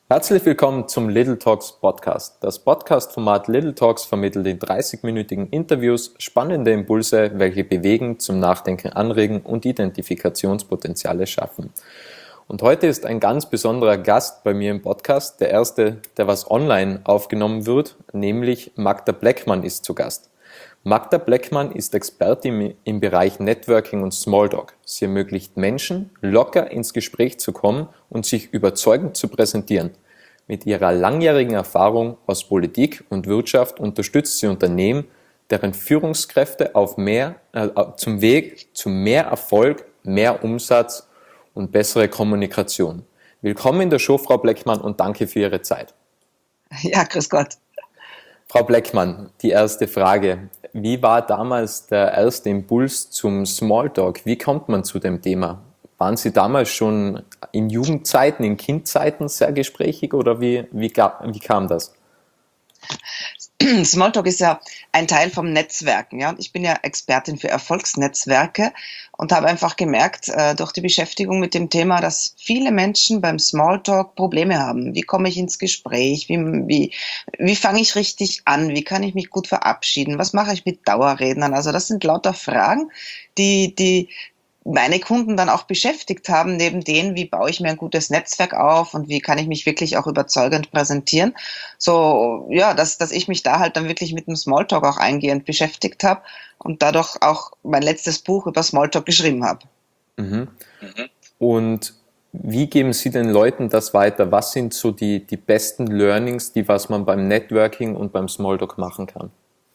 Herzlich willkommen zum Little Talks Podcast. Das Podcast-Format Little Talks vermittelt in 30-minütigen Interviews spannende Impulse, welche bewegen, zum Nachdenken anregen und Identifikationspotenziale schaffen. Und heute ist ein ganz besonderer Gast bei mir im Podcast, der erste, der was online aufgenommen wird, nämlich Magda Bleckmann ist zu Gast. Magda Bleckmann ist Expertin im Bereich Networking und Smalltalk. Sie ermöglicht Menschen, locker ins Gespräch zu kommen und sich überzeugend zu präsentieren. Mit ihrer langjährigen Erfahrung aus Politik und Wirtschaft unterstützt sie Unternehmen, deren Führungskräfte zum Weg zu mehr Erfolg, mehr Umsatz und bessere Kommunikation. Willkommen in der Show, Frau Bleckmann, und danke für Ihre Zeit. Ja, grüß Gott. Frau Bleckmann, die erste Frage. Wie war damals der erste Impuls zum Smalltalk? Wie kommt man zu dem Thema? Waren Sie damals schon in Jugendzeiten, in Kindzeiten sehr gesprächig oder wie kam das? Smalltalk ist ja ein Teil vom Netzwerken. Ja? Ich bin ja Expertin für Erfolgsnetzwerke und habe einfach gemerkt, durch die Beschäftigung mit dem Thema, dass viele Menschen beim Smalltalk Probleme haben. Wie komme ich ins Gespräch? Wie fange ich richtig an? Wie kann ich mich gut verabschieden? Was mache ich mit Dauerrednern? Also das sind lauter Fragen, die meine Kunden dann auch beschäftigt haben, neben denen, wie baue ich mir ein gutes Netzwerk auf und wie kann ich mich wirklich auch überzeugend präsentieren. So, ja, dass ich mich da halt dann wirklich mit dem Smalltalk auch eingehend beschäftigt habe und dadurch auch mein letztes Buch über Smalltalk geschrieben habe. Mhm. Und wie geben Sie den Leuten das weiter? Was sind so die besten Learnings, was man beim Networking und beim Smalltalk machen kann?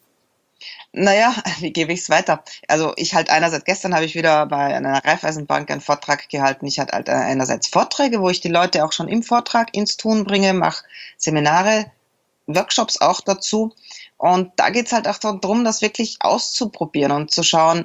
Naja, wie gebe ich es weiter? Also gestern habe ich wieder bei einer Raiffeisenbank einen Vortrag gehalten. Ich hatte halt einerseits Vorträge, wo ich die Leute auch schon im Vortrag ins Tun bringe, mache Seminare, Workshops auch dazu. Und da geht es halt auch darum, das wirklich auszuprobieren und zu schauen,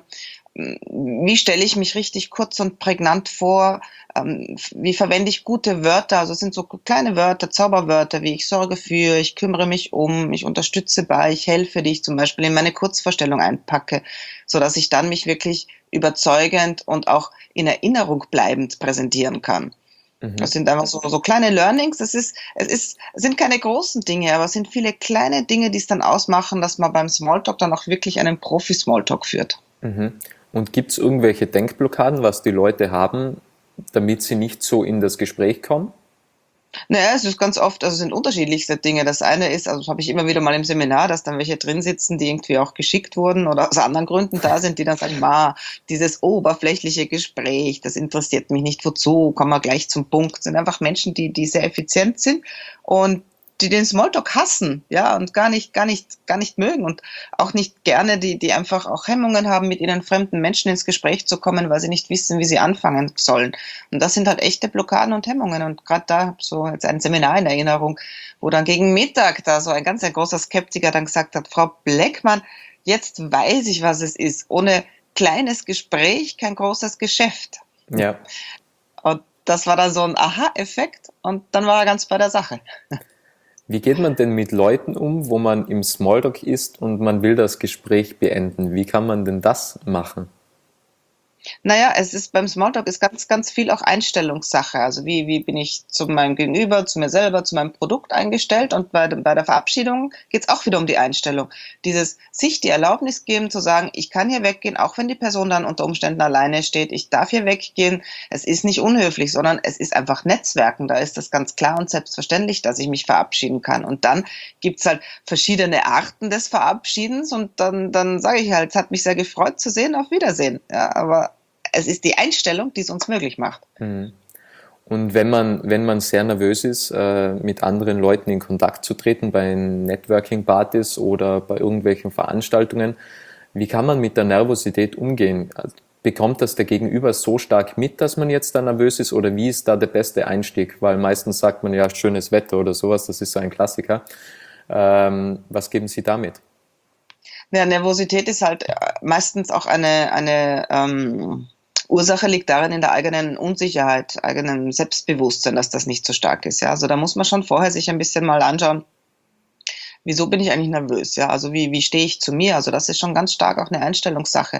wie stelle ich mich richtig kurz und prägnant vor, wie verwende ich gute Wörter, also es sind so kleine Wörter, Zauberwörter, wie ich sorge für, ich kümmere mich um, ich unterstütze bei, ich helfe, die ich zum Beispiel in meine Kurzvorstellung einpacke, so dass ich dann mich wirklich überzeugend und auch in Erinnerung bleibend präsentieren kann. Das sind einfach so kleine Learnings. Es sind keine großen Dinge, aber es sind viele kleine Dinge, die es dann ausmachen, dass man beim Smalltalk dann auch wirklich einen Profi-Smalltalk führt. Mhm. Und gibt es irgendwelche Denkblockaden, was die Leute haben, damit sie nicht so in das Gespräch kommen? Naja, es ist ganz oft, also es sind unterschiedlichste Dinge. Das eine ist, also das habe ich immer wieder mal im Seminar, dass dann welche drin sitzen, die irgendwie auch geschickt wurden oder aus anderen Gründen da sind, die dann sagen, dieses oberflächliche Gespräch, das interessiert mich nicht, wozu, kommen wir gleich zum Punkt. Das sind einfach Menschen, die sehr effizient sind und die den Smalltalk hassen, ja, und gar nicht mögen und auch nicht gerne, die einfach auch Hemmungen haben, mit ihnen fremden Menschen ins Gespräch zu kommen, weil sie nicht wissen, wie sie anfangen sollen. Und das sind halt echte Blockaden und Hemmungen. Und gerade da so jetzt ein Seminar in Erinnerung, wo dann gegen Mittag da so ein großer Skeptiker dann gesagt hat, Frau Bleckmann, jetzt weiß ich, was es ist. Ohne kleines Gespräch kein großes Geschäft. Ja. Und das war dann so ein Aha-Effekt und dann war er ganz bei der Sache. Wie geht man denn mit Leuten um, wo man im Smalltalk ist und man will das Gespräch beenden? Wie kann man denn das machen? Naja, es ist beim Smalltalk ist ganz viel auch Einstellungssache. Also wie bin ich zu meinem Gegenüber, zu mir selber, zu meinem Produkt eingestellt? Und bei der Verabschiedung geht es auch wieder um die Einstellung. Sich die Erlaubnis geben zu sagen, ich kann hier weggehen, auch wenn die Person dann unter Umständen alleine steht. Ich darf hier weggehen. Es ist nicht unhöflich, sondern es ist einfach Netzwerken. Da ist das ganz klar und selbstverständlich, dass ich mich verabschieden kann. Und dann gibt's halt verschiedene Arten des Verabschiedens. Und dann sage ich halt, es hat mich sehr gefreut zu sehen, auf Wiedersehen. Ja, aber es ist die Einstellung, die es uns möglich macht. Und wenn man sehr nervös ist, mit anderen Leuten in Kontakt zu treten, bei Networking-Partys oder bei irgendwelchen Veranstaltungen, wie kann man mit der Nervosität umgehen? Bekommt das der Gegenüber so stark mit, dass man jetzt da nervös ist, oder wie ist da der beste Einstieg? Weil meistens sagt man ja schönes Wetter oder sowas, das ist so ein Klassiker. Was geben Sie damit? Ja, Nervosität ist halt meistens auch eine Ursache liegt darin in der eigenen Unsicherheit, eigenen Selbstbewusstsein, dass das nicht so stark ist. Ja, also da muss man schon vorher sich ein bisschen mal anschauen, wieso bin ich eigentlich nervös? Ja, also wie stehe ich zu mir? Also das ist schon ganz stark auch eine Einstellungssache.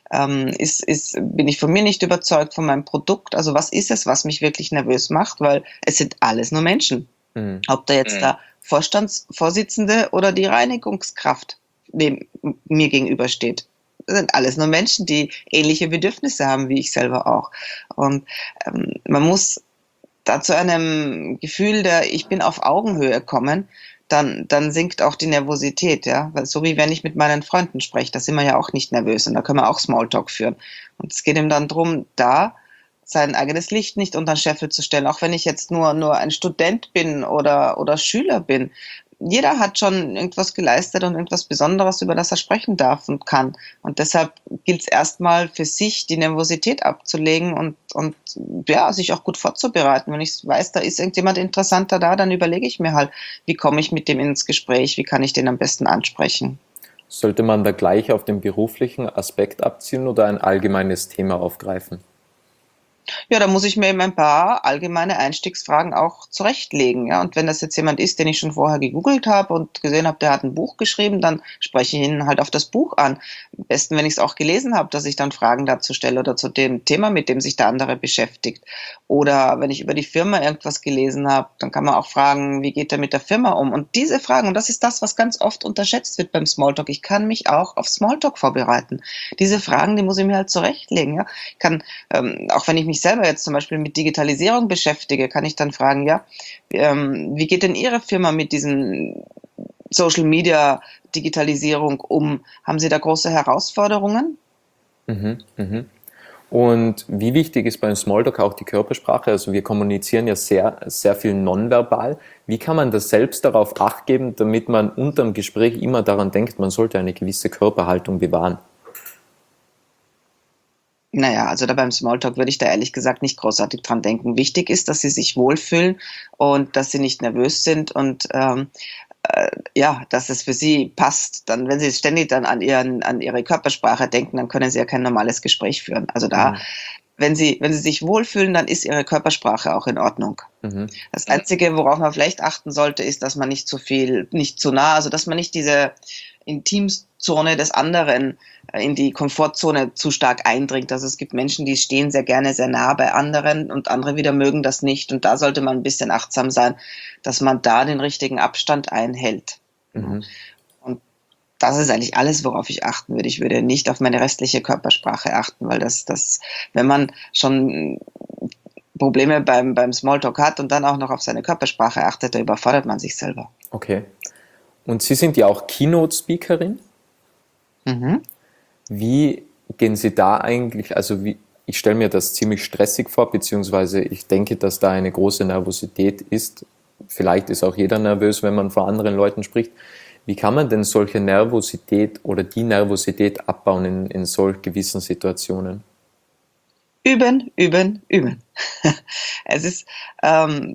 Bin ich von mir nicht überzeugt, von meinem Produkt? Also was ist es, was mich wirklich nervös macht? Weil es sind alles nur Menschen. Mhm. Ob da jetzt der Vorstandsvorsitzende oder die Reinigungskraft neben mir gegenübersteht. Das sind alles nur Menschen, die ähnliche Bedürfnisse haben wie ich selber auch. Und man muss da zu einem Gefühl der Ich bin auf Augenhöhe kommen, dann sinkt auch die Nervosität, ja. Weil so wie wenn ich mit meinen Freunden spreche, da sind wir ja auch nicht nervös und da können wir auch Smalltalk führen. Und es geht ihm dann darum, da sein eigenes Licht nicht unter den Scheffel zu stellen, auch wenn ich jetzt nur ein Student bin oder Schüler bin. Jeder hat schon irgendwas geleistet und irgendwas Besonderes, über das er sprechen darf und kann. Und deshalb gilt es erstmal für sich, die Nervosität abzulegen und ja, sich auch gut vorzubereiten. Wenn ich weiß, da ist irgendjemand interessanter da, dann überlege ich mir halt, wie komme ich mit dem ins Gespräch, wie kann ich den am besten ansprechen. Sollte man da gleich auf den beruflichen Aspekt abzielen oder ein allgemeines Thema aufgreifen? Ja, da muss ich mir eben ein paar allgemeine Einstiegsfragen auch zurechtlegen. Ja, und wenn das jetzt jemand ist, den ich schon vorher gegoogelt habe und gesehen habe, der hat ein Buch geschrieben, dann spreche ich ihn halt auf das Buch an. Am besten, wenn ich es auch gelesen habe, dass ich dann Fragen dazu stelle oder zu dem Thema, mit dem sich der andere beschäftigt. Oder wenn ich über die Firma irgendwas gelesen habe, dann kann man auch fragen, wie geht er mit der Firma um? Und diese Fragen, und das ist das, was ganz oft unterschätzt wird beim Smalltalk. Ich kann mich auch auf Smalltalk vorbereiten. Diese Fragen, die muss ich mir halt zurechtlegen. Ja, ich kann auch wenn ich mich selber jetzt zum Beispiel mit Digitalisierung beschäftige, kann ich dann fragen, ja, wie geht denn Ihre Firma mit diesen Social Media Digitalisierung um? Haben Sie da große Herausforderungen? Mhm, mhm. Und wie wichtig ist beim Smalltalk auch die Körpersprache? Also wir kommunizieren ja sehr, sehr viel nonverbal. Wie kann man das selbst darauf Acht geben, damit man unterm Gespräch immer daran denkt, man sollte eine gewisse Körperhaltung bewahren? Naja, also da beim Smalltalk würde ich da ehrlich gesagt nicht großartig dran denken. Wichtig ist, dass sie sich wohlfühlen und dass sie nicht nervös sind und ja, dass es für sie passt. Dann, wenn sie ständig dann an ihre Körpersprache denken, dann können sie ja kein normales Gespräch führen. Also da, Mhm, wenn sie sich wohlfühlen, dann ist ihre Körpersprache auch in Ordnung. mhm, Das Einzige, worauf man vielleicht achten sollte, ist, dass man nicht zu viel, nicht zu nah, also dass man nicht diese Intimzone des anderen in die Komfortzone zu stark eindringt. Also es gibt Menschen, die stehen sehr gerne sehr nah bei anderen und andere wieder mögen das nicht. Und da sollte man ein bisschen achtsam sein, dass man da den richtigen Abstand einhält. mhm. Und das ist eigentlich alles, worauf ich achten würde. Ich würde nicht auf meine restliche Körpersprache achten, weil wenn man schon Probleme beim Smalltalk hat und dann auch noch auf seine Körpersprache achtet, da überfordert man sich selber. Okay. Und Sie sind ja auch Keynote-Speakerin. Mhm. Wie gehen Sie da eigentlich, also ich stelle mir das ziemlich stressig vor, beziehungsweise ich denke, dass da eine große Nervosität ist. Vielleicht ist auch jeder nervös, wenn man vor anderen Leuten spricht. Wie kann man denn solche Nervosität oder die Nervosität abbauen in solch gewissen Situationen? Üben, üben, üben. Es ist, ähm,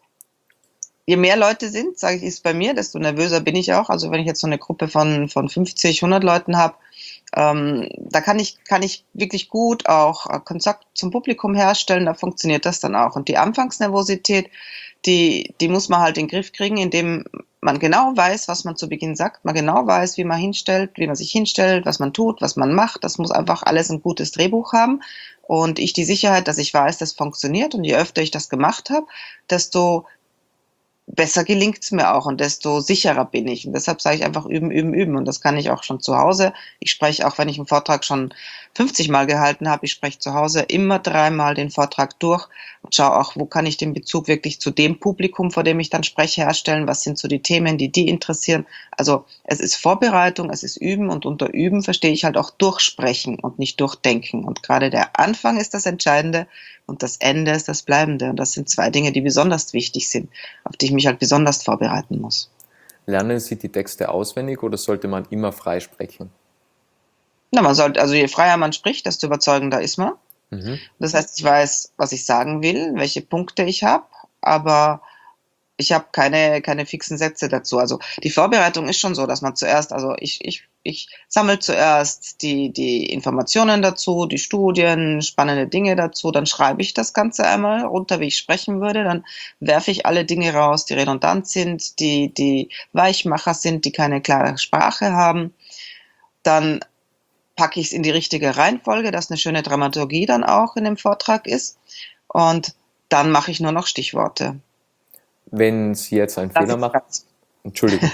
je mehr Leute sind, sage ich, ist bei mir, desto nervöser bin ich auch. Also wenn ich jetzt so eine Gruppe von 50, 100 Leuten habe, da kann ich wirklich gut auch Kontakt zum Publikum herstellen, da funktioniert das dann auch. Und die Anfangsnervosität, die muss man halt in den Griff kriegen, indem man genau weiß, was man zu Beginn sagt, man genau weiß, wie man sich hinstellt, was man tut, was man macht. Das muss einfach alles ein gutes Drehbuch haben. Und ich die Sicherheit, dass ich weiß, das funktioniert. Und je öfter ich das gemacht habe, desto besser gelingt's mir auch und desto sicherer bin ich. Und deshalb sage ich einfach üben, üben, üben. Und das kann ich auch schon zu Hause. Ich spreche auch, wenn ich einen Vortrag schon 50 Mal gehalten habe, ich spreche zu Hause immer 3 Mal den Vortrag durch und schaue auch, wo kann ich den Bezug wirklich zu dem Publikum, vor dem ich dann spreche, herstellen? Was sind so die Themen, die interessieren? Also es ist Vorbereitung, es ist Üben und unter Üben verstehe ich halt auch durchsprechen und nicht durchdenken. Und gerade der Anfang ist das Entscheidende und das Ende ist das Bleibende. Und das sind 2 Dinge, die besonders wichtig sind, auf die ich mich halt besonders vorbereiten muss. Lernen Sie die Texte auswendig oder sollte man immer frei sprechen? Na, man sollte, also je freier man spricht, desto überzeugender ist man. Mhm, Das heißt, ich weiß, was ich sagen will, welche Punkte ich habe, aber ich habe keine fixen Sätze dazu. Also die Vorbereitung ist schon so, dass man zuerst, also ich sammle zuerst die Informationen dazu, die Studien, spannende Dinge dazu, dann schreibe ich das Ganze einmal runter, wie ich sprechen würde, dann werfe ich alle Dinge raus, die redundant sind, die Weichmacher sind, die keine klare Sprache haben. Dann packe ich es in die richtige Reihenfolge, dass eine schöne Dramaturgie dann auch in dem Vortrag ist. Und dann mache ich nur noch Stichworte. wenn Sie jetzt einen Das Fehler ist machen, ganz. Entschuldigung,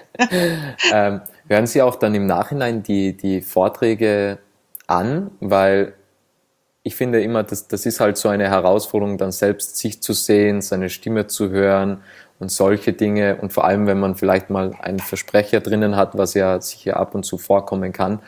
hören Sie auch dann im Nachhinein die Vorträge an, weil ich finde immer, das ist halt so eine Herausforderung, dann selbst sich zu sehen, seine Stimme zu hören und solche Dinge. Und vor allem, wenn man vielleicht mal einen Versprecher drinnen hat, was ja sicher ab und zu vorkommen kann.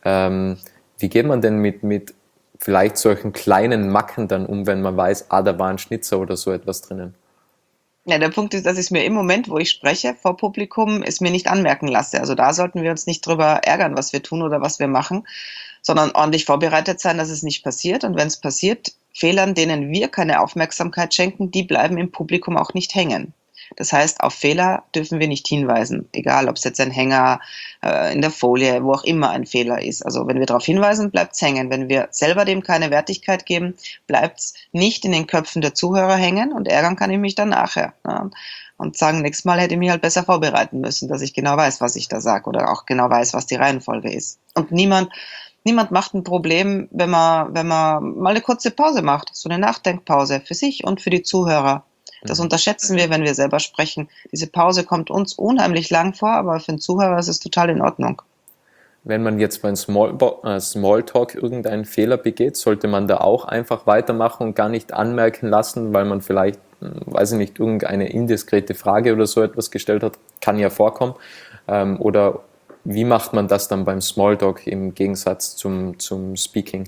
Wie geht man denn mit vielleicht solchen kleinen Macken dann um, wenn man weiß, da war ein Schnitzer oder so etwas drinnen? Ja, der Punkt ist, dass ich es mir im Moment, wo ich spreche vor Publikum, es mir nicht anmerken lasse. Also da sollten wir uns nicht drüber ärgern, was wir tun oder was wir machen, sondern ordentlich vorbereitet sein, dass es nicht passiert. Und wenn es passiert, Fehlern, denen wir keine Aufmerksamkeit schenken, die bleiben im Publikum auch nicht hängen. Das heißt, auf Fehler dürfen wir nicht hinweisen, egal ob es jetzt ein Hänger in der Folie, wo auch immer ein Fehler ist. Also wenn wir darauf hinweisen, bleibt es hängen. Wenn wir selber dem keine Wertigkeit geben, bleibt es nicht in den Köpfen der Zuhörer hängen und ärgern kann ich mich dann nachher. Ja. Und sagen, nächstes Mal hätte ich mich halt besser vorbereiten müssen, dass ich genau weiß, was ich da sage oder auch genau weiß, was die Reihenfolge ist. Und niemand macht ein Problem, wenn man mal eine kurze Pause macht, so eine Nachdenkpause für sich und für die Zuhörer. Das unterschätzen wir, wenn wir selber sprechen. Diese Pause kommt uns unheimlich lang vor, aber für den Zuhörer ist es total in Ordnung. Wenn man jetzt beim Smalltalk irgendeinen Fehler begeht, sollte man da auch einfach weitermachen und gar nicht anmerken lassen, weil man vielleicht, weiß ich nicht, irgendeine indiskrete Frage oder so etwas gestellt hat, kann ja vorkommen. Oder wie macht man das dann beim Smalltalk im Gegensatz zum Speaking?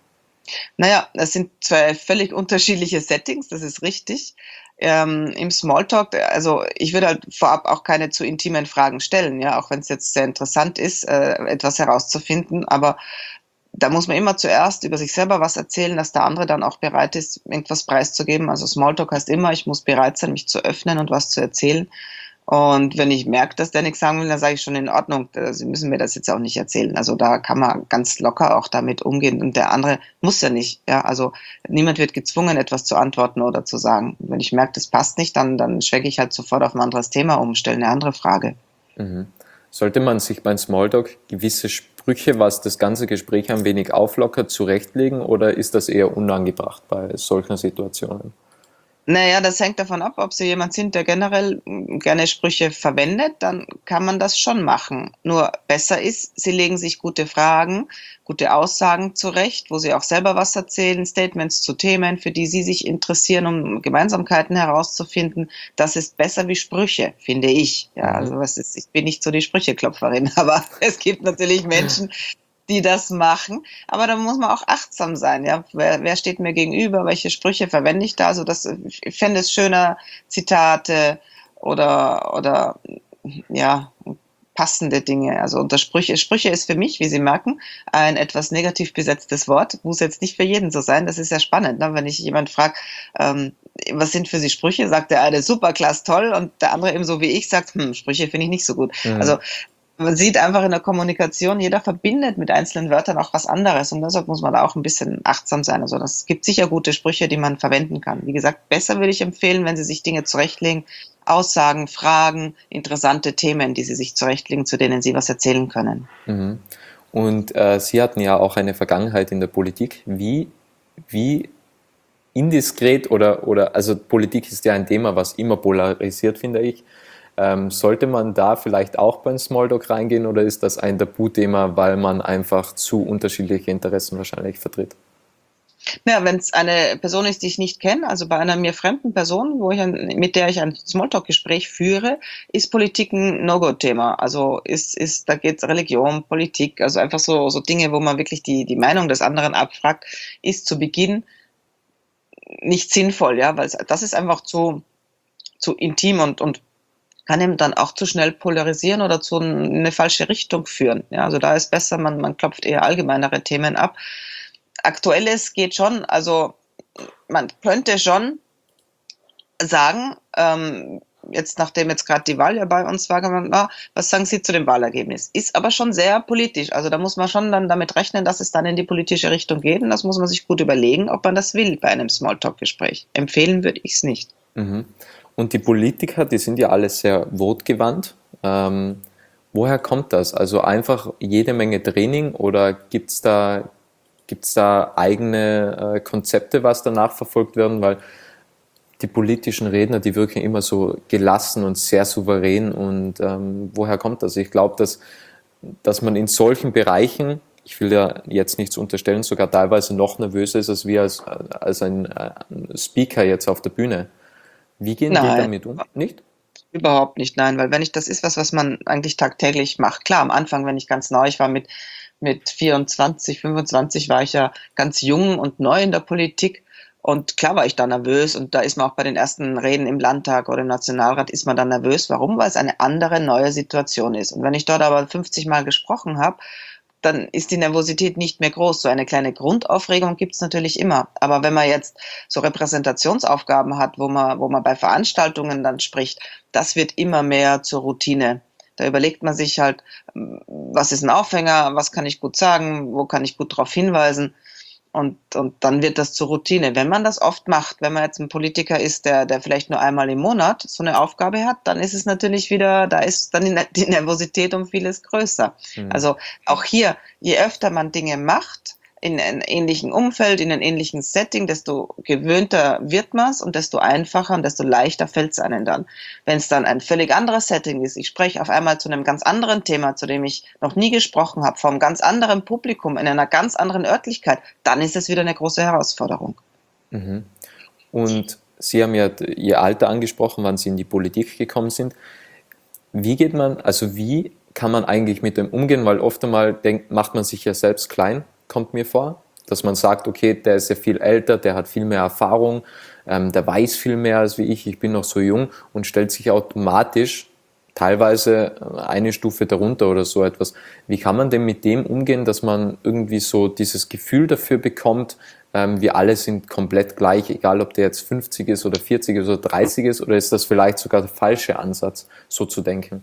Naja, das sind zwei völlig unterschiedliche Settings, das ist richtig. Im Smalltalk, also ich würde halt vorab auch keine zu intimen Fragen stellen, ja, auch wenn es jetzt sehr interessant ist, etwas herauszufinden, aber da muss man immer zuerst über sich selber was erzählen, dass der andere dann auch bereit ist, irgendwas preiszugeben. Also Smalltalk heißt immer, ich muss bereit sein, mich zu öffnen und was zu erzählen. Und wenn ich merke, dass der nichts sagen will, dann sage ich schon in Ordnung, Sie müssen mir das jetzt auch nicht erzählen. Also da kann man ganz locker auch damit umgehen und der andere muss ja nicht. Ja, also niemand wird gezwungen, etwas zu antworten oder zu sagen. Wenn ich merke, das passt nicht, dann schwenke ich halt sofort auf ein anderes Thema um, stelle eine andere Frage. Mhm. Sollte man sich beim Smalltalk gewisse Sprüche, was das ganze Gespräch ein wenig auflockert, zurechtlegen oder ist das eher unangebracht bei solchen Situationen? Naja, das hängt davon ab, ob Sie jemand sind, der generell gerne Sprüche verwendet, dann kann man das schon machen. Nur besser ist, Sie legen sich gute Fragen, gute Aussagen zurecht, wo Sie auch selber was erzählen, Statements zu Themen, für die Sie sich interessieren, um Gemeinsamkeiten herauszufinden. Das ist besser wie Sprüche, finde ich. Ja, Mhm. also ich bin nicht so die Sprücheklopferin, aber es gibt natürlich Menschen, die das machen. Aber da muss man auch achtsam sein. Ja? Wer steht mir gegenüber? Welche Sprüche verwende ich da? Also ich fände es schöner, Zitate oder ja, passende Dinge. Also unter Sprüche ist für mich, wie Sie merken, ein etwas negativ besetztes Wort. Muss jetzt nicht für jeden so sein. Das ist ja spannend, ne? Wenn ich jemand frage, was sind für Sie Sprüche, sagt der eine super, klasse, toll und der andere ebenso wie ich sagt, Sprüche finde ich nicht so gut. Also Mhm. man sieht einfach in der Kommunikation, jeder verbindet mit einzelnen Wörtern auch was anderes und deshalb muss man da auch ein bisschen achtsam sein. Also das gibt sicher gute Sprüche, die man verwenden kann. Wie gesagt, besser würde ich empfehlen, wenn Sie sich Dinge zurechtlegen, Aussagen, Fragen, interessante Themen, die Sie sich zurechtlegen, zu denen Sie was erzählen können. Mhm. Und Sie hatten ja auch eine Vergangenheit in der Politik. Wie indiskret also Politik ist ja ein Thema, was immer polarisiert, finde ich. Sollte man da vielleicht auch beim Smalltalk reingehen oder ist das ein Tabuthema, weil man einfach zu unterschiedliche Interessen wahrscheinlich vertritt? Ja, wenn es eine Person ist, die ich nicht kenne, also bei einer mir fremden Person, mit der ich ein Smalltalk-Gespräch führe, ist Politik ein No-Go-Thema. Also da geht es Religion, Politik, also einfach so Dinge, wo man wirklich die Meinung des anderen abfragt, ist zu Beginn nicht sinnvoll, ja, weil das ist einfach zu intim und kann eben dann auch zu schnell polarisieren oder zu eine falsche Richtung führen. Ja, also da ist besser, man klopft eher allgemeinere Themen ab. Aktuelles geht schon, also man könnte schon sagen, jetzt nachdem jetzt gerade die Wahl ja bei uns war, was sagen Sie zu dem Wahlergebnis? Ist aber schon sehr politisch. Also da muss man schon dann damit rechnen, dass es dann in die politische Richtung geht und das muss man sich gut überlegen, ob man das will bei einem Smalltalk-Gespräch. Empfehlen würde ich es nicht. Mhm. Und die Politiker, die sind ja alle sehr wortgewandt. Woher kommt das? Also einfach jede Menge Training oder gibt's da eigene Konzepte, was danach verfolgt werden? Weil die politischen Redner, die wirken immer so gelassen und sehr souverän. Und woher kommt das? Ich glaube, dass man in solchen Bereichen, ich will ja jetzt nichts unterstellen, sogar teilweise noch nervöser ist als wir als ein Speaker jetzt auf der Bühne. Wie gehen die Nein, damit um? Nicht? überhaupt nicht, nein, weil wenn ich, das ist was man eigentlich tagtäglich macht. Klar, am Anfang, wenn ich ganz neu, ich war mit 24, 25 war ich ja ganz jung und neu in der Politik. Und klar war ich da nervös und da ist man auch bei den ersten Reden im Landtag oder im Nationalrat ist man dann nervös. Warum? Weil es eine andere, neue Situation ist. Und wenn ich dort aber 50 Mal gesprochen habe, dann ist die Nervosität nicht mehr groß. So eine kleine Grundaufregung gibt's natürlich immer. Aber wenn man jetzt so Repräsentationsaufgaben hat, wo man bei Veranstaltungen dann spricht, das wird immer mehr zur Routine. Da überlegt man sich halt, was ist ein Aufhänger, was kann ich gut sagen, wo kann ich gut darauf hinweisen. Und dann wird das zur Routine. Wenn man das oft macht, wenn man jetzt ein Politiker ist, der vielleicht nur einmal im Monat so eine Aufgabe hat, dann ist es natürlich wieder, da ist dann die Nervosität um vieles größer. Mhm. Also auch hier, je öfter man Dinge macht, in einem ähnlichen Umfeld, in einem ähnlichen Setting, desto gewöhnter wird man es und desto einfacher und desto leichter fällt es einem dann. Wenn es dann ein völlig anderes Setting ist, ich spreche auf einmal zu einem ganz anderen Thema, zu dem ich noch nie gesprochen habe, vor einem ganz anderen Publikum, in einer ganz anderen Örtlichkeit, dann ist es wieder eine große Herausforderung. Mhm. Und Sie haben ja Ihr Alter angesprochen, wann Sie in die Politik gekommen sind. Wie kann man eigentlich mit dem umgehen? Weil oft einmal macht man sich ja selbst klein, kommt mir vor, dass man sagt, okay, der ist ja viel älter, der hat viel mehr Erfahrung, der weiß viel mehr als wie ich bin noch so jung und stellt sich automatisch teilweise eine Stufe darunter oder so etwas. Wie kann man denn mit dem umgehen, dass man irgendwie so dieses Gefühl dafür bekommt, wir alle sind komplett gleich, egal ob der jetzt 50 ist oder 40 ist oder 30 ist, oder ist das vielleicht sogar der falsche Ansatz, so zu denken?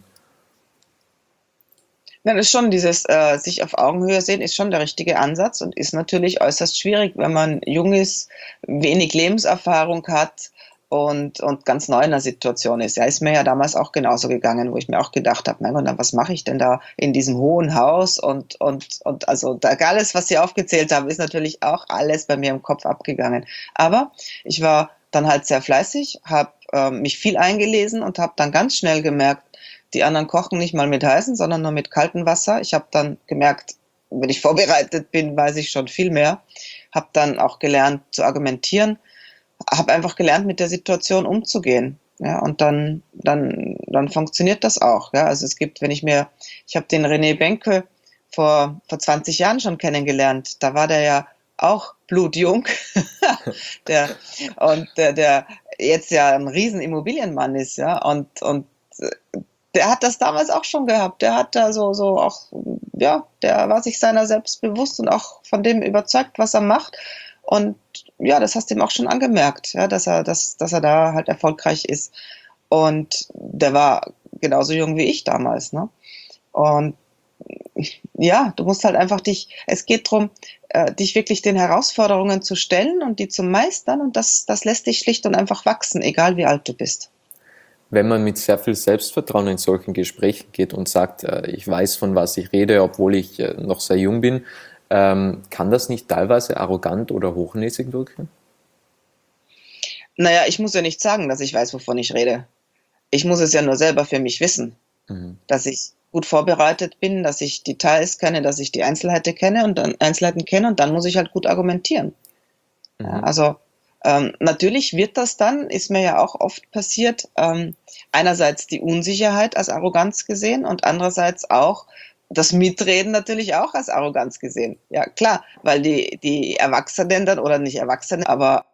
Ja, das ist schon dieses sich auf Augenhöhe sehen, ist schon der richtige Ansatz und ist natürlich äußerst schwierig, wenn man jung ist, wenig Lebenserfahrung hat und ganz neu in der Situation ist. Ja, ist mir ja damals auch genauso gegangen, wo ich mir auch gedacht habe, mein Gott, was mache ich denn da in diesem hohen Haus? Und also da alles, was Sie aufgezählt haben, ist natürlich auch alles bei mir im Kopf abgegangen. Aber ich war dann halt sehr fleißig, habe mich viel eingelesen und habe dann ganz schnell gemerkt, die anderen kochen nicht mal mit heißem, sondern nur mit kaltem Wasser. Ich habe dann gemerkt, wenn ich vorbereitet bin, weiß ich schon viel mehr. Habe dann auch gelernt zu argumentieren, habe einfach gelernt, mit der Situation umzugehen. Ja, und dann funktioniert das auch. Ja, also es gibt, ich habe den René Benke vor 20 Jahren schon kennengelernt. Da war der ja auch blutjung, der jetzt ja ein riesen Immobilienmann ist, ja, und der hat das damals auch schon gehabt. Der hat da so auch, ja, der war sich seiner selbst bewusst und auch von dem überzeugt, was er macht. Und ja, das hast du ihm auch schon angemerkt, ja, dass er da halt erfolgreich ist. Und der war genauso jung wie ich damals, ne? Und ja, du musst halt einfach es geht darum, dich wirklich den Herausforderungen zu stellen und die zu meistern. Und das lässt dich schlicht und einfach wachsen, egal wie alt du bist. Wenn man mit sehr viel Selbstvertrauen in solchen Gesprächen geht und sagt, ich weiß, von was ich rede, obwohl ich noch sehr jung bin, kann das nicht teilweise arrogant oder hochnäsig wirken? Naja, ich muss ja nicht sagen, dass ich weiß, wovon ich rede. Ich muss es ja nur selber für mich wissen, Mhm. dass ich gut vorbereitet bin, dass ich Details kenne, dass ich die Einzelheiten kenne und dann muss ich halt gut argumentieren. Ja, Mhm. also natürlich wird das dann, ist mir ja auch oft passiert, einerseits die Unsicherheit als Arroganz gesehen und andererseits auch das Mitreden natürlich auch als Arroganz gesehen. Ja, klar, weil die Erwachsenen dann, oder nicht Erwachsene, aber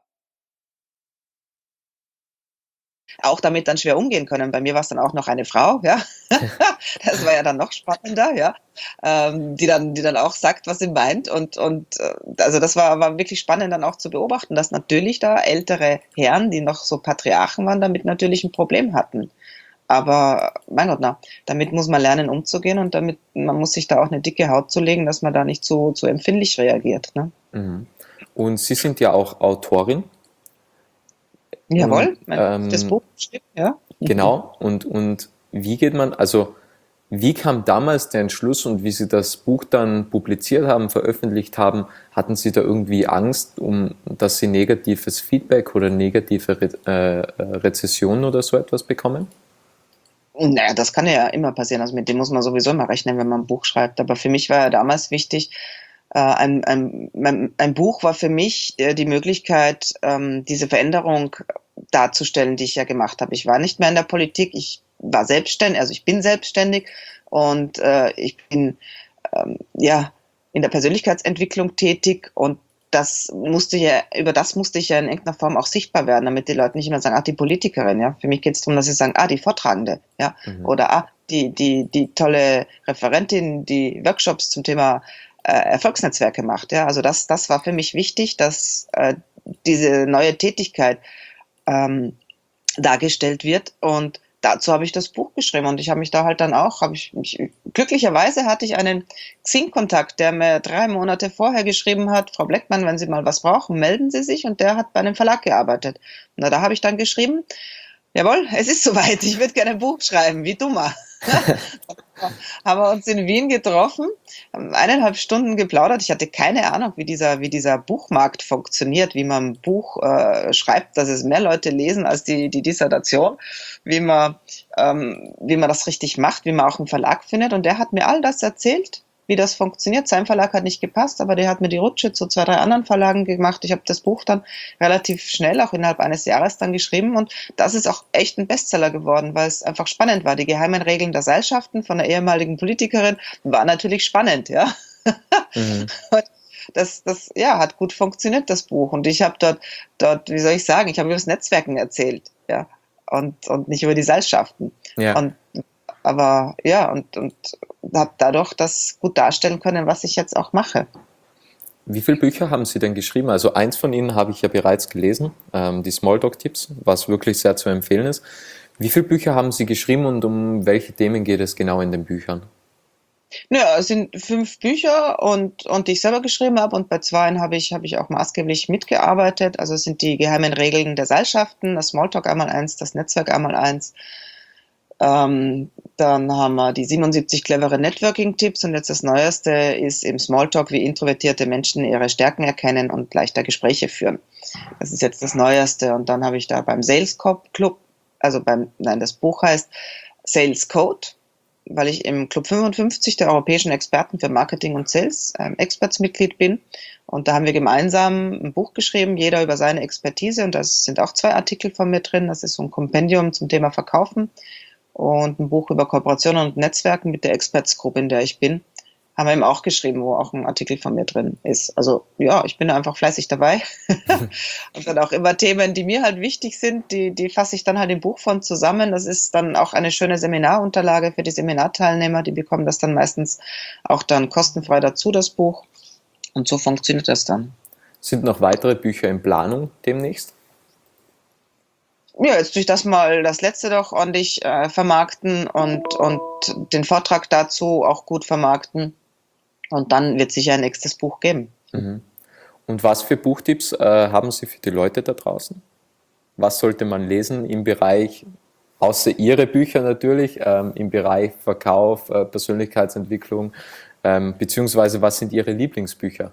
auch damit dann schwer umgehen können. Bei mir war es dann auch noch eine Frau, ja. Das war ja dann noch spannender, ja. Die dann auch sagt, was sie meint. Also das war wirklich spannend dann auch zu beobachten, dass natürlich da ältere Herren, die noch so Patriarchen waren, damit natürlich ein Problem hatten. Aber mein Gott, damit muss man lernen umzugehen und man muss sich da auch eine dicke Haut zulegen, dass man da nicht zu empfindlich reagiert. Ne? Mhm. Und Sie sind ja auch Autorin und Jawohl, mein das Buch geschrieben, ja. genau, und wie geht man, also Wie kam damals der Entschluss und wie Sie das Buch dann publiziert haben, veröffentlicht haben? Hatten Sie da irgendwie Angst, dass Sie negatives Feedback oder negative Rezessionen oder so etwas bekommen? Naja, das kann ja immer passieren. Also mit dem muss man sowieso immer rechnen, wenn man ein Buch schreibt. Aber für mich war ja damals wichtig, ein Buch war für mich die Möglichkeit, diese Veränderung darzustellen, die ich ja gemacht habe. Ich war nicht mehr in der Politik, ich war selbstständig, also ich bin selbstständig und ich bin ja in der Persönlichkeitsentwicklung tätig und über das musste ich ja in irgendeiner Form auch sichtbar werden, damit die Leute nicht immer sagen, die Politikerin, ja. Für mich geht es darum, dass sie sagen, die Vortragende, ja. Mhm. Oder die tolle Referentin, die Workshops zum Thema Erfolgsnetzwerke macht, ja. Also das war für mich wichtig, dass diese neue Tätigkeit dargestellt wird und dazu habe ich das Buch geschrieben und ich habe mich da halt dann auch, glücklicherweise hatte ich einen Xing-Kontakt, der mir 3 Monate vorher geschrieben hat, Frau Bleckmann, wenn Sie mal was brauchen, melden Sie sich, und der hat bei einem Verlag gearbeitet. Na, da habe ich dann geschrieben, jawohl, es ist soweit, ich würde gerne ein Buch schreiben, wie dummer. Haben wir uns in Wien getroffen, haben 1,5 Stunden geplaudert. Ich hatte keine Ahnung, wie dieser Buchmarkt funktioniert, wie man ein Buch schreibt, dass es mehr Leute lesen als die Dissertation, wie man, wie man das richtig macht, wie man auch einen Verlag findet. Und der hat mir all das erzählt, wie das funktioniert. Sein Verlag hat nicht gepasst, aber der hat mir die Rutsche zu 2, 3 anderen Verlagen gemacht. Ich habe das Buch dann relativ schnell, auch innerhalb eines Jahres dann geschrieben, und das ist auch echt ein Bestseller geworden, weil es einfach spannend war. Die geheimen Regeln der Seilschaften von einer ehemaligen Politikerin war natürlich spannend, ja. Mhm. Und das ja, hat gut funktioniert, das Buch. Und ich habe dort, wie soll ich sagen, ich habe über das Netzwerken erzählt, ja, und nicht über die Seilschaften. Ja. Und aber ja, und habe dadurch das gut darstellen können, was ich jetzt auch mache. Wie viele Bücher haben Sie denn geschrieben? Also eins von ihnen habe ich ja bereits gelesen, die Smalltalk-Tipps, was wirklich sehr zu empfehlen ist. Wie viele Bücher haben Sie geschrieben und um welche Themen geht es genau in den Büchern? Ja, es sind 5 Bücher und die ich selber geschrieben habe, und bei 2 habe ich auch maßgeblich mitgearbeitet. Also es sind die geheimen Regeln der Seilschaften, das Smalltalk einmal eins, das Netzwerk einmal eins. Dann haben wir die 77 clevere Networking-Tipps, und jetzt das Neueste ist im Smalltalk, wie introvertierte Menschen ihre Stärken erkennen und leichter Gespräche führen. Das ist jetzt das Neueste. Und dann habe ich da beim Sales Club, das Buch heißt Sales Code, weil ich im Club 55 der europäischen Experten für Marketing und Sales Experts-Mitglied bin. Und da haben wir gemeinsam ein Buch geschrieben, jeder über seine Expertise. Und da sind auch 2 Artikel von mir drin. Das ist so ein Kompendium zum Thema Verkaufen und ein Buch über Kooperationen und Netzwerken mit der Experts-Gruppe, in der ich bin. Haben wir eben auch geschrieben, wo auch ein Artikel von mir drin ist. Also ja, ich bin da einfach fleißig dabei. Und dann auch immer Themen, die mir halt wichtig sind, die fasse ich dann halt im Buchform zusammen. Das ist dann auch eine schöne Seminarunterlage für die Seminarteilnehmer. Die bekommen das dann meistens auch dann kostenfrei dazu, das Buch. Und so funktioniert das dann. Sind noch weitere Bücher in Planung demnächst? Ja, jetzt durch das mal das letzte doch ordentlich vermarkten und den Vortrag dazu auch gut vermarkten. Und dann wird sicher ein nächstes Buch geben. Mhm. Und was für Buchtipps haben Sie für die Leute da draußen? Was sollte man lesen im Bereich, außer Ihre Bücher natürlich, im Bereich Verkauf, Persönlichkeitsentwicklung, beziehungsweise was sind Ihre Lieblingsbücher?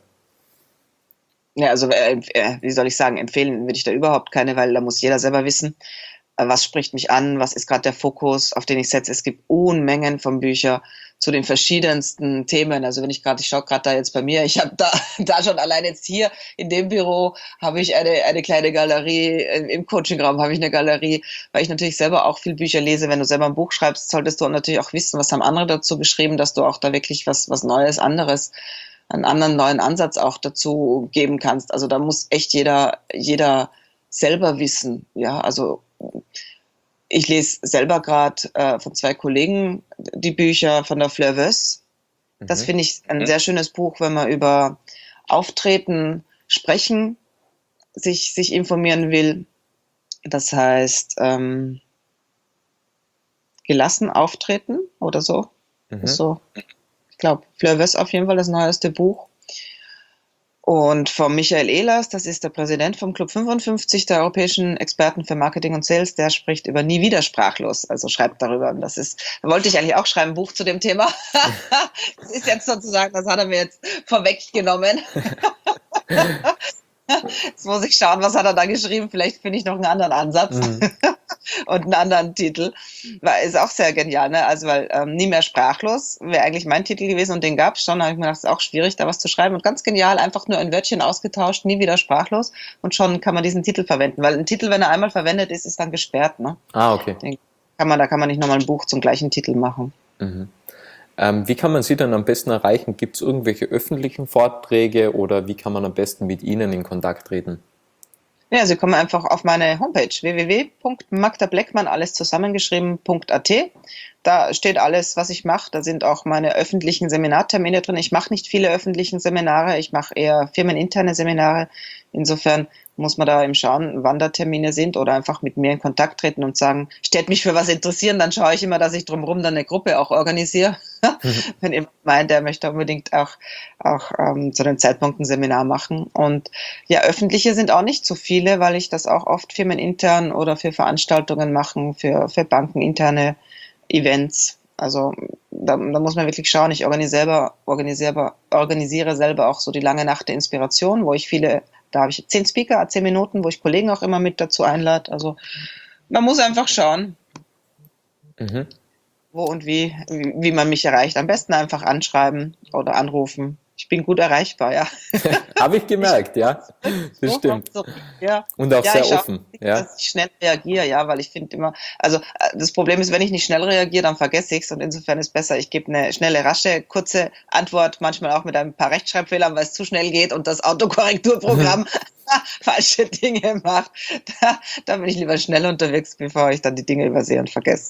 Ja, also wie soll ich sagen, empfehlen würde ich da überhaupt keine, weil da muss jeder selber wissen, was spricht mich an, was ist gerade der Fokus, auf den ich setze. Es gibt Unmengen von Büchern zu den verschiedensten Themen. Also wenn ich schaue gerade da jetzt bei mir, ich habe da schon allein jetzt hier in dem Büro habe ich eine kleine Galerie, im Coachingraum habe ich eine Galerie, weil ich natürlich selber auch viel Bücher lese. Wenn du selber ein Buch schreibst, solltest du natürlich auch wissen, was haben andere dazu geschrieben, dass du auch da wirklich was Neues, anderes, einen anderen neuen Ansatz auch dazu geben kannst. Also da muss echt jeder selber wissen. Ja, also ich lese selber gerade von 2 Kollegen die Bücher von der Fleur Wöss. Das Mhm. finde ich ein sehr schönes Buch, wenn man über Auftreten, Sprechen sich informieren will. Das heißt, gelassen auftreten oder so. Das ist Mhm. so, ich glaube, Fleur Wöss auf jeden Fall das neueste Buch. Und von Michael Ehlers, das ist der Präsident vom Club 55 der europäischen Experten für Marketing und Sales, der spricht über nie wieder sprachlos, also schreibt darüber. Und da wollte ich eigentlich auch schreiben, ein Buch zu dem Thema. Das ist jetzt sozusagen, das hat er mir jetzt vorweggenommen. Jetzt muss ich schauen, was hat er da geschrieben. Vielleicht finde ich noch einen anderen Ansatz und einen anderen Titel. Ist auch sehr genial, ne? Also, weil nie mehr sprachlos wäre eigentlich mein Titel gewesen und den gab es schon. Da habe ich mir gedacht, es ist auch schwierig, da was zu schreiben. Und ganz genial, einfach nur ein Wörtchen ausgetauscht, nie wieder sprachlos. Und schon kann man diesen Titel verwenden. Weil ein Titel, wenn er einmal verwendet ist, ist dann gesperrt, ne? Ah, okay. Da kann man nicht nochmal ein Buch zum gleichen Titel machen. Mhm. Wie kann man Sie dann am besten erreichen? Gibt es irgendwelche öffentlichen Vorträge oder wie kann man am besten mit Ihnen in Kontakt treten? Ja, Sie kommen einfach auf meine Homepage www.magdableckmann, alles zusammengeschrieben.at. Da steht alles, was ich mache. Da sind auch meine öffentlichen Seminartermine drin. Ich mache nicht viele öffentliche Seminare, ich mache eher firmeninterne Seminare. Insofern muss man da eben schauen, wann da Termine sind oder einfach mit mir in Kontakt treten und sagen, stellt mich für was interessieren, dann schaue ich immer, dass ich drumherum dann eine Gruppe auch organisiere. Wenn jemand meint, der möchte unbedingt auch zu dem Zeitpunkt ein Seminar machen. Und ja, öffentliche sind auch nicht so viele, weil ich das auch oft firmenintern oder für Veranstaltungen machen, für bankeninterne Events. Also da muss man wirklich schauen. Ich organisiere selber auch so die lange Nacht der Inspiration, da habe ich 10 Speaker, 10 Minuten, wo ich Kollegen auch immer mit dazu einlade. Also man muss einfach schauen, wo und wie man mich erreicht. Am besten einfach anschreiben oder anrufen. Ich bin gut erreichbar, ja. Habe ich gemerkt, ja. Das stimmt. Ja. Und auch sehr offen. Ja. Dass ich schnell reagiere, ja, weil ich finde immer, also das Problem ist, wenn ich nicht schnell reagiere, dann vergesse ich es und insofern ist besser, ich gebe eine schnelle, rasche, kurze Antwort, manchmal auch mit ein paar Rechtschreibfehlern, weil es zu schnell geht und das Autokorrekturprogramm falsche Dinge macht. Da bin ich lieber schnell unterwegs, bevor ich dann die Dinge übersehe und vergesse.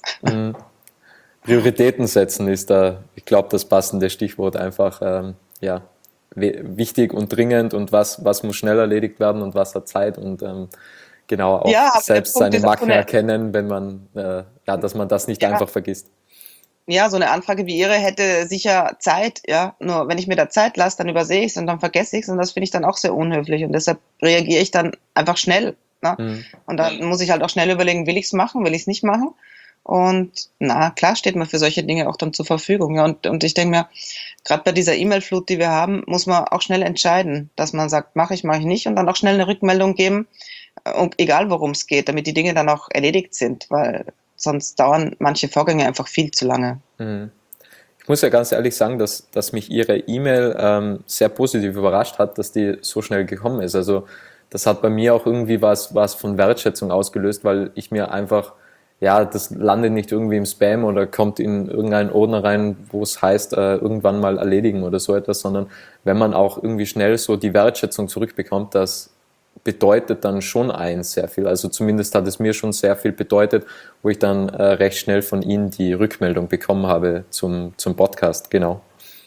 Prioritäten setzen ist da, ich glaube, das passende Stichwort einfach, wichtig und dringend und was muss schnell erledigt werden und was hat Zeit und genau auch selbst seine Macken erkennen, wenn man, dass man das nicht einfach vergisst. Ja, so eine Anfrage wie Ihre hätte sicher Zeit, ja. Nur wenn ich mir da Zeit lasse, dann übersehe ich es und dann vergesse ich es und das finde ich dann auch sehr unhöflich und deshalb reagiere ich dann einfach schnell. Ne? Und dann muss ich halt auch schnell überlegen, will ich es machen, will ich es nicht machen? Und klar steht man für solche Dinge auch dann zur Verfügung. Ja. Und ich denke mir, gerade bei dieser E-Mail-Flut, die wir haben, muss man auch schnell entscheiden, dass man sagt, mache ich nicht und dann auch schnell eine Rückmeldung geben, egal worum es geht, damit die Dinge dann auch erledigt sind, weil sonst dauern manche Vorgänge einfach viel zu lange. Ich muss ja ganz ehrlich sagen, dass mich Ihre E-Mail sehr positiv überrascht hat, dass die so schnell gekommen ist. Also das hat bei mir auch irgendwie was von Wertschätzung ausgelöst, weil ich mir einfach das landet nicht irgendwie im Spam oder kommt in irgendeinen Ordner rein, wo es heißt, irgendwann mal erledigen oder so etwas, sondern wenn man auch irgendwie schnell so die Wertschätzung zurückbekommt, das bedeutet dann schon sehr viel. Also zumindest hat es mir schon sehr viel bedeutet, wo ich dann recht schnell von Ihnen die Rückmeldung bekommen habe zum Podcast, genau.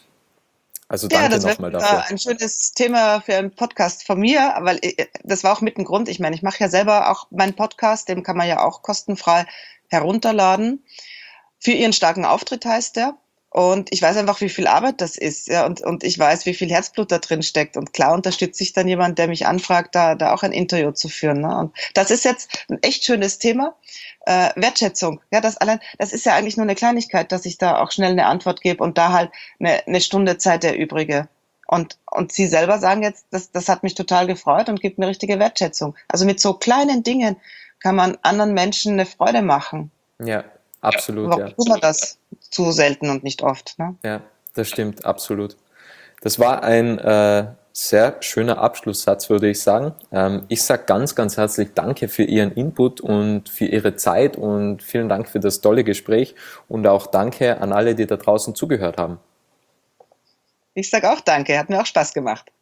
Also danke nochmal dafür. Das ein schönes Thema für einen Podcast von mir, weil das war auch mit ein Grund. Ich meine, ich mache ja selber auch meinen Podcast, den kann man ja auch kostenfrei herunterladen. Für Ihren starken Auftritt heißt der. Und ich weiß einfach, wie viel Arbeit das ist, ja, und ich weiß, wie viel Herzblut da drin steckt. Und klar unterstütze ich dann jemand, der mich anfragt, da auch ein Interview zu führen. Ne? Und das ist jetzt ein echt schönes Thema. Wertschätzung. Ja, das ist ja eigentlich nur eine Kleinigkeit, dass ich da auch schnell eine Antwort gebe und da halt eine Stunde Zeit erübrige. Und Sie selber sagen jetzt, das hat mich total gefreut und gibt mir richtige Wertschätzung. Also mit so kleinen Dingen kann man anderen Menschen eine Freude machen. Ja, absolut. Warum tun wir das zu selten und nicht oft? Ne? Ja, das stimmt, absolut. Das war ein sehr schöner Abschlusssatz, würde ich sagen. Ich sage ganz, ganz herzlich Danke für Ihren Input und für Ihre Zeit und vielen Dank für das tolle Gespräch und auch Danke an alle, die da draußen zugehört haben. Ich sage auch Danke, hat mir auch Spaß gemacht.